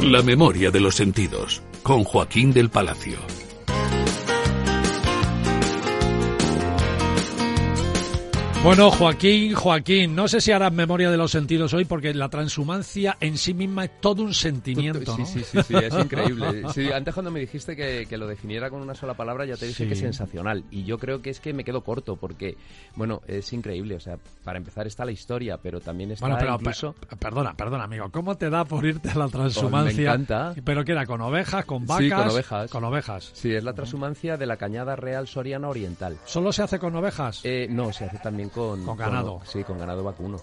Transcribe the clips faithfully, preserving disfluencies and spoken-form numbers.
La memoria de los sentidos, con Joaquín del Palacio. Bueno, Joaquín, Joaquín, no sé si harás memoria de los sentidos hoy, porque la transhumancia en sí misma es todo un sentimiento, ¿no? Sí, sí, sí, sí, es increíble. Sí, antes cuando me dijiste que, que lo definiera con una sola palabra, ya te dije sí. que es sensacional. Y yo creo que es que me quedo corto, porque, bueno, es increíble. O sea, para empezar está la historia, pero también está bueno, pero, incluso... Per, perdona, perdona, amigo, ¿cómo te da por irte a la transhumancia? Oh, me encanta. ¿Pero qué era, con ovejas, con vacas? Sí, con ovejas. Con ovejas. Sí, es la transhumancia de la Cañada Real Soriana Oriental. ¿Solo se hace con ovejas? Eh, no, se hace también con... Con ganado. Con, sí, con ganado vacuno.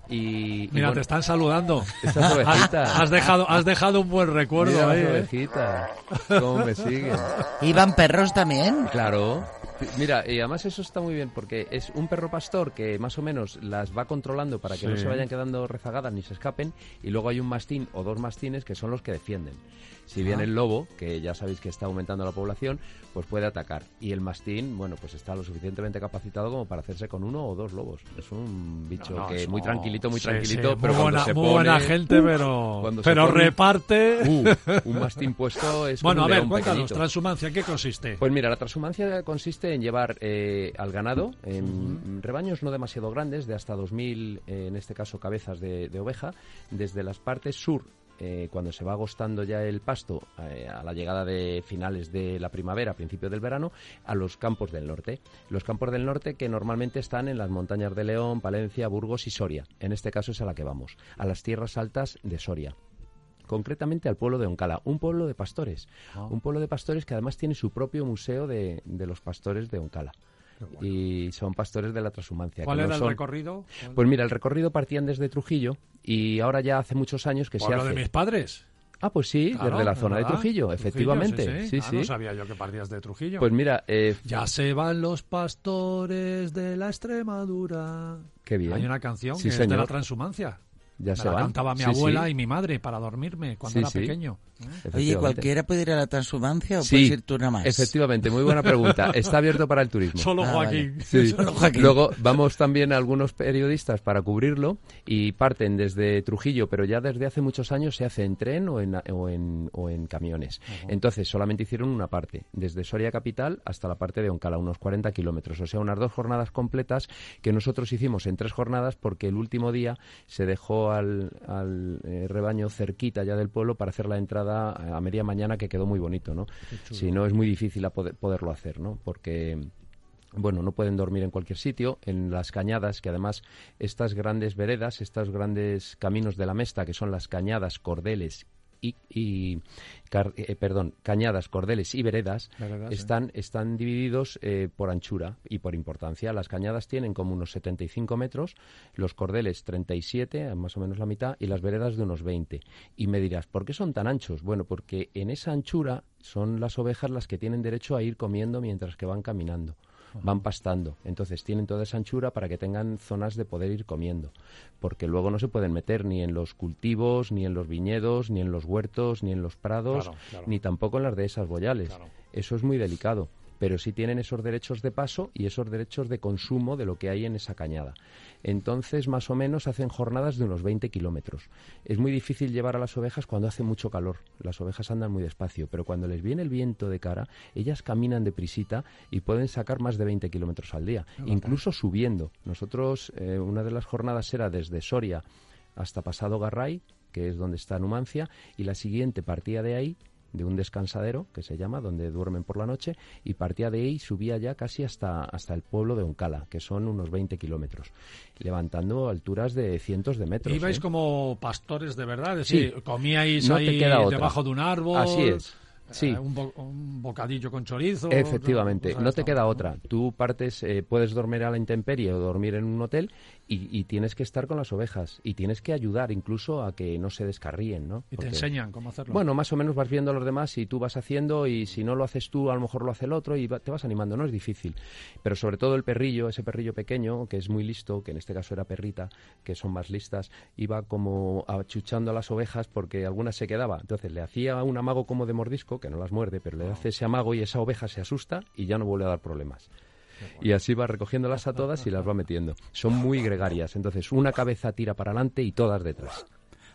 Y, Mira, y bueno, te están saludando. Estas ovejitas. Has dejado, has dejado un buen recuerdo. Mira ahí, las ovejitas. ¿Eh? ¿Cómo me siguen? ¿Iban perros también? Claro. Mira, y además eso está muy bien porque es un perro pastor que más o menos las va controlando para que sí. no se vayan quedando rezagadas ni se escapen, y luego hay un mastín o dos mastines que son los que defienden. Si bien ah. el lobo, que ya sabéis que está aumentando la población, pues puede atacar. Y el mastín, bueno, pues está lo suficientemente capacitado como para hacerse con uno o dos lobos. Es un bicho no, no, que muy tranquilito, muy sí, tranquilito, sí, pero muy cuando buena, se muy pone... buena gente, pero, pero pone, reparte... Uh, un mastín puesto es bueno, como un a ver, león cuéntanos, pequeñito. transhumancia, ¿en qué consiste? Pues mira, la transhumancia consiste en llevar eh, al ganado en uh-huh. rebaños no demasiado grandes, de hasta dos mil, eh, en este caso, cabezas de, de oveja, desde las partes sur, Eh, cuando se va agostando ya el pasto eh, a la llegada de finales de la primavera, principio del verano, a los campos del norte. Los campos del norte que normalmente están en las montañas de León, Palencia, Burgos y Soria. En este caso es a la que vamos, a las tierras altas de Soria. Concretamente al pueblo de Oncala, un pueblo de pastores. Oh. Un pueblo de pastores que además tiene su propio museo de, de los pastores de Oncala. Bueno. Y son pastores de la transhumancia. ¿Cuál que era no son... el recorrido? Pues mira, el recorrido partían desde Trujillo y ahora ya hace muchos años que ¿Pueblo se hace... de mis padres? Ah, pues sí, claro, desde la zona ¿verdad? de Trujillo, Trujillo, efectivamente. Sí, sí. sí, Ah, sí. no sabía yo que partías de Trujillo. Pues mira... Eh... Ya se van los pastores de la Extremadura. Qué bien. Hay una canción sí, que señor. es de la transhumancia. Ya Me se la van. cantaba mi sí, abuela sí. y mi madre para dormirme cuando sí, era sí. pequeño. Oye, ¿cualquiera puede ir a la transhumancia o sí, puedes ir tú nada más? Efectivamente, muy buena pregunta. Está abierto para el turismo. Solo ah, Joaquín. Vale. Sí. Solo Joaquín. Luego vamos también a algunos periodistas para cubrirlo y parten desde Trujillo, pero ya desde hace muchos años se hace en tren o en, o en, o en camiones. Uh-huh. Entonces solamente hicieron una parte, desde Soria capital hasta la parte de Oncala, unos cuarenta kilómetros. O sea, unas dos jornadas completas que nosotros hicimos en tres jornadas porque el último día se dejó al, al eh, rebaño cerquita ya del pueblo para hacer la entrada a media mañana, que quedó muy bonito, ¿no? Si no, es muy difícil a poder, poderlo hacer, ¿no? Porque... bueno, no pueden dormir en cualquier sitio, en las cañadas, que además estas grandes veredas, estos grandes caminos de la Mesta, que son las cañadas, cordeles y, y car, eh, perdón, cañadas, cordeles y veredas, veredas están, eh. están divididos eh, por anchura y por importancia. Las cañadas tienen como unos setenta y cinco metros, los cordeles treinta y siete, más o menos la mitad, y las veredas de unos veinte. Y me dirás, ¿por qué son tan anchos? Bueno, porque en esa anchura son las ovejas las que tienen derecho a ir comiendo mientras que van caminando. Van pastando, entonces tienen toda esa anchura para que tengan zonas de poder ir comiendo, porque luego no se pueden meter ni en los cultivos, ni en los viñedos, ni en los huertos, ni en los prados, claro, claro. ni tampoco en las dehesas boyales. Claro. Eso es muy delicado, pero sí tienen esos derechos de paso y esos derechos de consumo de lo que hay en esa cañada. Entonces, más o menos, hacen jornadas de unos veinte kilómetros. Es muy difícil llevar a las ovejas cuando hace mucho calor. Las ovejas andan muy despacio, pero cuando les viene el viento de cara, ellas caminan deprisita y pueden sacar más de veinte kilómetros al día, oh, incluso subiendo. Nosotros, eh, una de las jornadas era desde Soria hasta Pasado Garray, que es donde está Numancia, y la siguiente partía de ahí, de un descansadero, que se llama, donde duermen por la noche, y partía de ahí y subía ya casi hasta, hasta el pueblo de Oncala, que son unos veinte kilómetros, levantando alturas de cientos de metros. ¿Ibais ¿eh? como pastores de verdad? Es decir, sí. comíais no ahí debajo de un árbol. Así es. Sí. Eh, un, bo un bocadillo con chorizo. Efectivamente, no, no te queda ¿no? otra. Tú partes, eh, puedes dormir a la intemperie o dormir en un hotel y, y tienes que estar con las ovejas y tienes que ayudar incluso a que no se descarríen, ¿no? Y Porque, te enseñan cómo hacerlo. Bueno, más o menos vas viendo a los demás y tú vas haciendo, y si no lo haces tú, a lo mejor lo hace el otro y va, te vas animando. No es difícil, pero sobre todo el perrillo, ese perrillo pequeño que es muy listo, que en este caso era perrita, que son más listas, iba como achuchando a las ovejas porque algunas se quedaba. Entonces le hacía un amago como de mordisco, que no las muerde, pero le hace ese amago y esa oveja se asusta y ya no vuelve a dar problemas. Y así va recogiéndolas a todas y las va metiendo. Son muy gregarias, entonces una cabeza tira para adelante y todas detrás.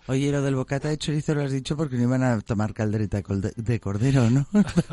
Oye, lo del bocata de chorizo lo has dicho porque no iban a tomar caldereta de cordero, ¿no?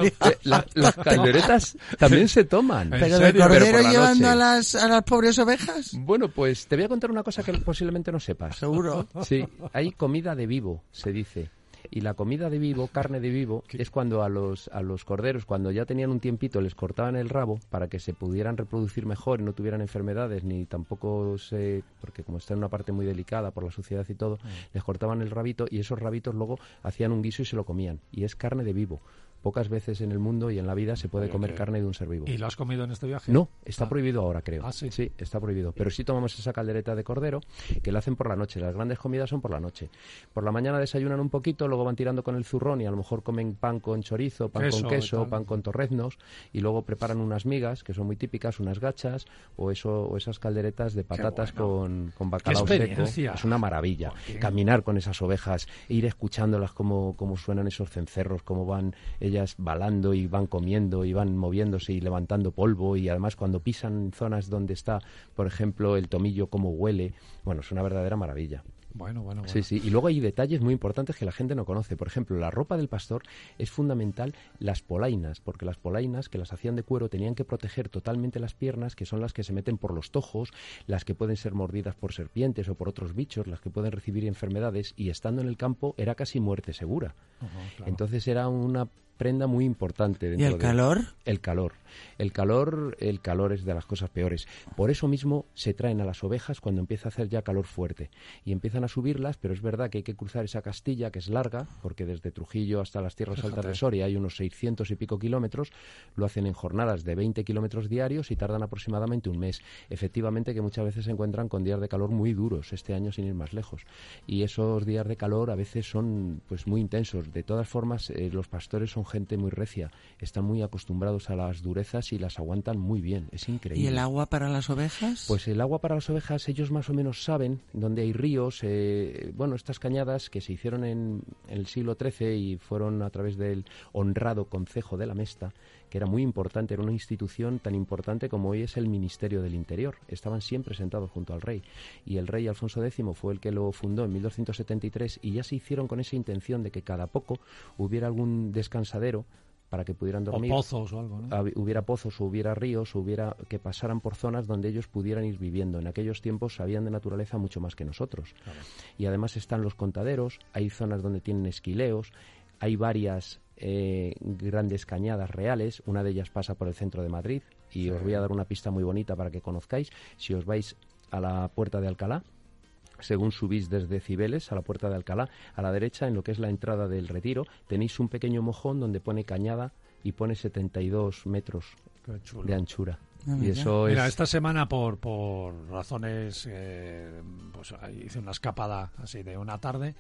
La, las calderetas también se toman. ¿Pero de cordero llevando a las, a las pobres ovejas? Bueno, pues te voy a contar una cosa que posiblemente no sepas. ¿Seguro? Sí, hay comida de vivo, se dice. Y la comida de vivo, carne de vivo, es cuando a los, a los corderos, cuando ya tenían un tiempito, les cortaban el rabo para que se pudieran reproducir mejor y no tuvieran enfermedades, ni tampoco se... porque como está en una parte muy delicada por la suciedad y todo, les cortaban el rabito y esos rabitos luego hacían un guiso y se lo comían. Y es carne de vivo. Pocas veces en el mundo y en la vida se puede comer carne de un ser vivo. ¿Y lo has comido en este viaje? No, está ah. prohibido ahora, creo. Ah, sí. Sí, está prohibido. Pero sí tomamos esa caldereta de cordero que la hacen por la noche. Las grandes comidas son por la noche. Por la mañana desayunan un poquito, luego van tirando con el zurrón y a lo mejor comen pan con chorizo, pan queso, con queso, pan con torreznos y luego preparan unas migas que son muy típicas, unas gachas o eso o esas calderetas de patatas bueno. con, con bacalao seco. Es una maravilla. Porque... Caminar con esas ovejas, ir escuchándolas cómo, cómo suenan esos cencerros, cómo van ellas balando y van comiendo y van moviéndose y levantando polvo y además cuando pisan zonas donde está, por ejemplo, el tomillo, cómo huele. Bueno, es una verdadera maravilla. Bueno, bueno, bueno. Sí, sí. Y luego hay detalles muy importantes que la gente no conoce. Por ejemplo, la ropa del pastor es fundamental las polainas, porque las polainas que las hacían de cuero tenían que proteger totalmente las piernas, que son las que se meten por los tojos, las que pueden ser mordidas por serpientes o por otros bichos, las que pueden recibir enfermedades, y estando en el campo era casi muerte segura. Uh-huh, claro. Entonces era una prenda muy importante. Dentro ¿Y el de calor? El calor. El calor, el calor es de las cosas peores. Por eso mismo se traen a las ovejas cuando empieza a hacer ya calor fuerte. Y empiezan a subirlas, pero es verdad que hay que cruzar esa Castilla, que es larga, porque desde Trujillo hasta las Tierras Fíjate. Altas de Soria hay unos seiscientos y pico kilómetros. Lo hacen en jornadas de veinte kilómetros diarios y tardan aproximadamente un mes. Efectivamente que muchas veces se encuentran con días de calor muy duros, este año sin ir más lejos. Y esos días de calor a veces son pues muy intensos. De todas formas, eh, los pastores son gente muy recia, están muy acostumbrados a las durezas y las aguantan muy bien, es increíble. ¿Y el agua para las ovejas? Pues el agua para las ovejas ellos más o menos saben dónde hay ríos, eh, bueno, estas cañadas que se hicieron en, en el siglo trece y fueron a través del honrado concejo de la Mesta, que era muy importante, era una institución tan importante como hoy es el Ministerio del Interior. Estaban siempre sentados junto al rey. Y el rey Alfonso X fue el que lo fundó en mil doscientos setenta y tres y ya se hicieron con esa intención de que cada poco hubiera algún descansadero para que pudieran dormir. O pozos o algo, ¿no? Hab- hubiera pozos, o hubiera ríos, o hubiera que pasaran por zonas donde ellos pudieran ir viviendo. En aquellos tiempos sabían de naturaleza mucho más que nosotros. Claro. Y además están los contaderos, hay zonas donde tienen esquileos, hay varias eh, grandes cañadas reales, una de ellas pasa por el centro de Madrid, y sí. Os voy a dar una pista muy bonita para que conozcáis. Si os vais a la Puerta de Alcalá, según subís desde Cibeles a la Puerta de Alcalá, a la derecha, en lo que es la entrada del Retiro, tenéis un pequeño mojón donde pone cañada y pone setenta y dos metros de anchura. Ah, y eso Mira, es... esta semana por por razones, eh, pues hice una escapada así de una tarde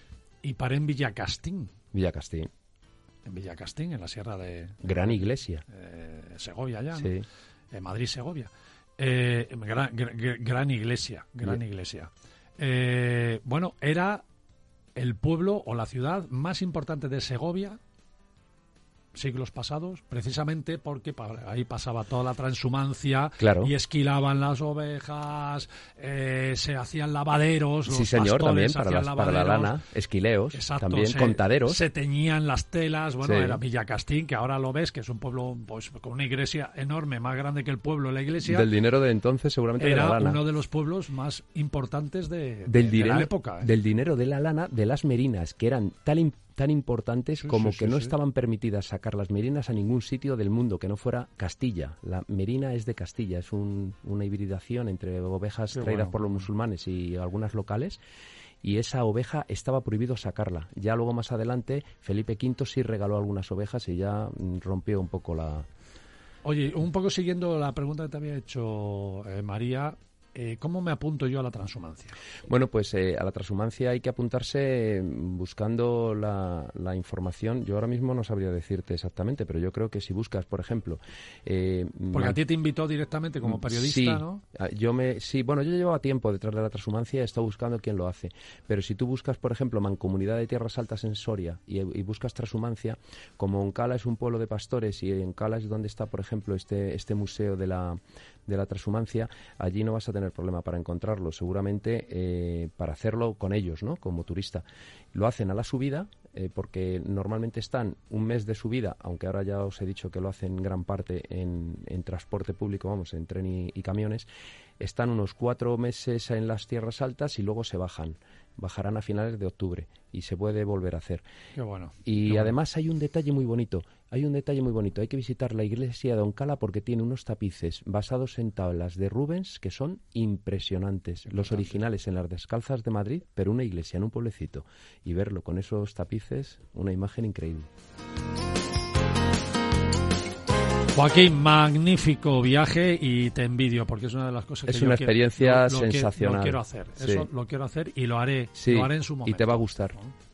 y paré en Villacastín. Villacastín. En Villacastín, en la sierra de... Gran iglesia. Eh, Segovia ya, sí. ¿no? Eh, Madrid-Segovia. Eh, gran, gran, gran iglesia, gran sí. iglesia. Eh, bueno, era el pueblo o la ciudad más importante de Segovia siglos pasados, precisamente porque pa- ahí pasaba toda la transhumancia, claro. Y esquilaban las ovejas, eh, se hacían lavaderos, los sí señor, también para, hacían las, para la lana, esquileos, exacto, también se, contaderos. Se teñían las telas, bueno, sí. Era Villacastín, que ahora lo ves, que es un pueblo pues con una iglesia enorme, más grande que el pueblo, la iglesia. Del dinero de entonces, seguramente era de la lana. uno de los pueblos más importantes de, del de, dinero, de la época. ¿eh? Del dinero de la lana, de las merinas, que eran tan importantes tan importantes sí, como sí, que sí, no sí. estaban permitidas sacar las merinas a ningún sitio del mundo que no fuera Castilla. La merina es de Castilla, es un, una hibridación entre ovejas Qué traídas bueno. por los musulmanes y algunas locales, y esa oveja estaba prohibido sacarla. Ya luego más adelante Felipe quinto sí regaló algunas ovejas y ya mm, rompió un poco la... Oye, un poco siguiendo la pregunta que te había hecho eh, María, Eh, ¿cómo me apunto yo a la transhumancia? Bueno, pues eh, a la transhumancia hay que apuntarse buscando la, la información. Yo ahora mismo no sabría decirte exactamente, pero yo creo que si buscas, por ejemplo... Eh, Porque a ti te invitó directamente como periodista, sí, ¿no? Yo me, sí, bueno, yo llevaba tiempo detrás de la transhumancia y he estado buscando quién lo hace. Pero si tú buscas, por ejemplo, Mancomunidad de Tierras Altas en Soria y, y buscas transhumancia, como Oncala es un pueblo de pastores y Oncala es donde está, por ejemplo, este, este museo de la, de la transhumancia, allí no vas a tener tener problema para encontrarlo, seguramente eh, para hacerlo con ellos, ¿no? Como turista. Lo hacen a la subida, eh, porque normalmente están un mes de subida, aunque ahora ya os he dicho que lo hacen gran parte en, en transporte público, vamos, en tren y, y camiones. Están unos cuatro meses en las tierras altas y luego se bajan. Bajarán a finales de octubre y se puede volver a hacer. Qué bueno. Y qué además bueno. hay un detalle muy bonito. Hay un detalle muy bonito. Hay que visitar la iglesia de Oncala porque tiene unos tapices basados en tablas de Rubens que son impresionantes. Los originales en las Descalzas de Madrid, pero una iglesia en un pueblecito. Y verlo con esos tapices, una imagen increíble. Joaquín, magnífico viaje y te envidio porque es una de las cosas es que yo una quiero, experiencia lo, lo sensacional. Que, lo quiero hacer, sí. eso lo quiero hacer y lo haré, sí, lo haré en su momento. Y te va a gustar. ¿No?